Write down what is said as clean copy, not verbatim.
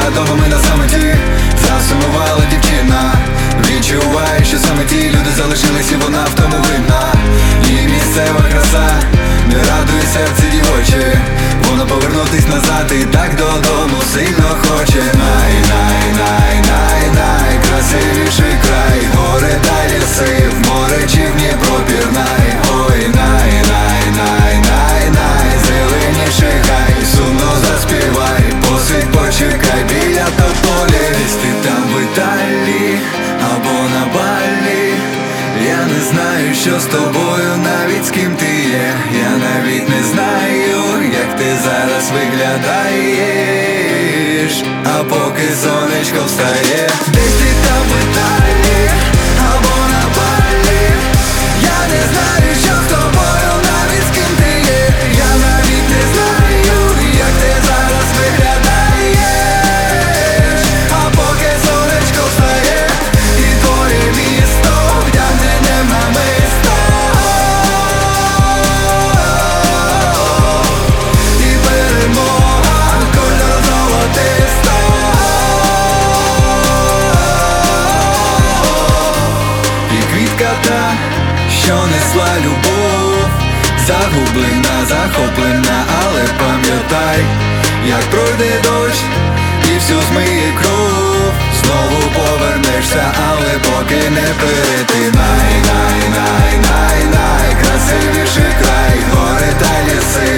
Дома ми на самоті, засумувала дівчина. Відчуваю, що саме ті люди залишились, і вона в тому винна. І місцева краса не радує серце дівоче. Воно повернутись назад і так додому сильно хоче. Найкрасивіший край, гори та ліси, в море чи в Дніпро пірнай. Ой, найзеленіший хай, сумно заспівай, посидь, почекай біля тополі. Десь ти там в Італії або на Балі. Я не знаю, що з тобою, навіть з ким ти є. Я навіть не знаю, як ти зараз виглядаєш. А поки сонечко встає, десь ти там в Італії або на Балі. Я не знаю, що з тобою, навіть з ким ти є. Я навіть не знаю, як ти зараз виглядаєш. А поки сонечко встає і твоє місто вдягнене в намисто. І перемога кольору золотисто. І квітка та, що несла любов, загублена, захоплена, але пам'ятай, як пройде дощ і всю змиє кров. Знову повернешся, але поки не перетинай. Найкрасивіший край, гори та ліси,